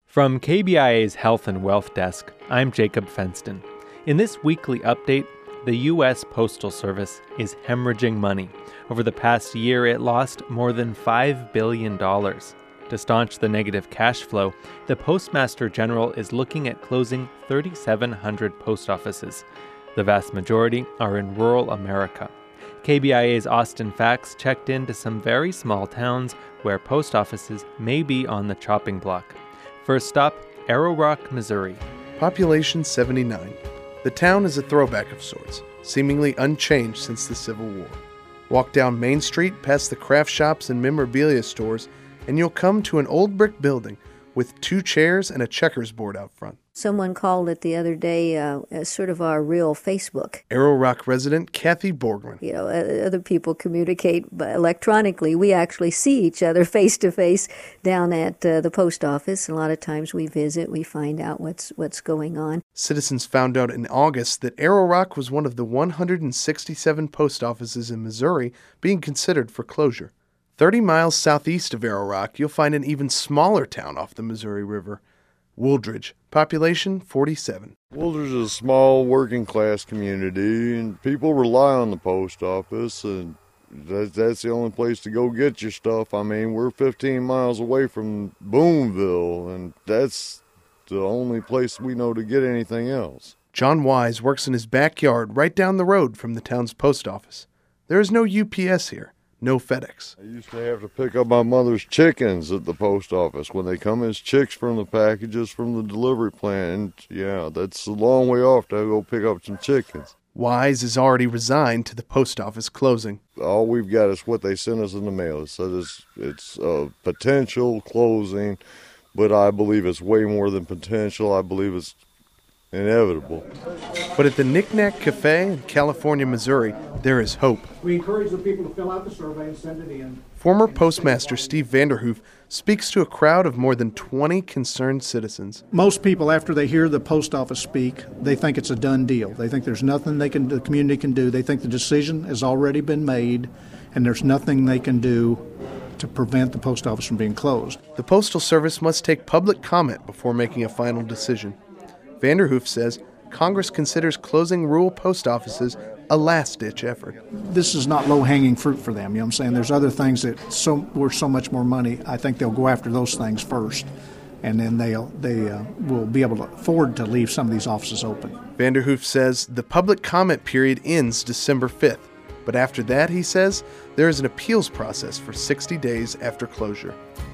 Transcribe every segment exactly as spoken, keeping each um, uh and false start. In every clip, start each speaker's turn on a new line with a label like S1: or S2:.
S1: From K B I A's Health and Wealth Desk, I'm Jacob Fenston. In this weekly update, the U S Postal Service is hemorrhaging money. Over the past year, it lost more than five billion dollars. To staunch the negative cash flow, the Postmaster General is looking at closing three thousand seven hundred post offices. The vast majority are in rural America. K B I A's Austin Facts checked into some very small towns where post offices may be on the chopping block. First stop, Arrow Rock, Missouri.
S2: Population seventy-nine. The town is a throwback of sorts, seemingly unchanged since the Civil War. Walk down Main Street past the craft shops and memorabilia stores, and you'll come to an old brick building with two chairs and a checkers board out front.
S3: Someone called it the other day uh, as sort of our real Facebook.
S2: Arrow Rock resident Kathy Borgman.
S3: You know, uh, other people communicate electronically. We actually see each other face to face down at uh, the post office. A lot of times we visit, we find out what's what's going on.
S2: Citizens found out in August that Arrow Rock was one of the one hundred sixty-seven post offices in Missouri being considered for closure. thirty miles southeast of Arrow Rock, you'll find an even smaller town off the Missouri River, Wooldridge, population forty-seven.
S4: Wooldridge is a small working-class community, and people rely on the post office, and that, that's the only place to go get your stuff. I mean, we're fifteen miles away from Boonville, and that's the only place we know to get anything else.
S2: John Wise works in his backyard right down the road from the town's post office. There is no U P S here. No FedEx.
S4: I used to have to pick up my mother's chickens at the post office when they come as chicks from the packages from the delivery plant. And yeah, that's a long way off to go pick up some chickens.
S2: Wise is already resigned to the post office closing.
S4: All we've got is what they sent us in the mail. It says it's, it's a potential closing, but I believe it's way more than potential. I believe it's inevitable.
S2: But at the Knick-Knack Cafe in California, Missouri, there is hope.
S5: We encourage the people to fill out the survey and send it in.
S2: Former Postmaster Steve Vanderhoof speaks to a crowd of more than twenty concerned citizens.
S5: Most people, after they hear the post office speak, they think it's a done deal. They think there's nothing they can, the community can do. They think the decision has already been made, and there's nothing they can do to prevent the post office from being closed.
S2: The Postal Service must take public comment before making a final decision. Vanderhoof says Congress considers closing rural post offices a last-ditch effort.
S5: This is not low-hanging fruit for them, you know what I'm saying? There's other things that so worth so much more money. I think they'll go after those things first, and then they'll, they uh, will be able to afford to leave some of these offices open.
S2: Vanderhoof says the public comment period ends December fifth, but after that, he says, there is an appeals process for sixty days after closure.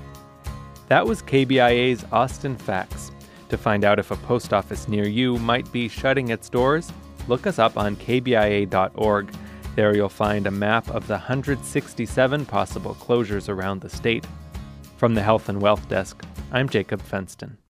S1: That was K B I A's Austin Facts. To find out if a post office near you might be shutting its doors, look us up on K B I A dot org. There you'll find a map of the one hundred sixty-seven possible closures around the state. From the Health and Wealth Desk, I'm Jacob Fenston.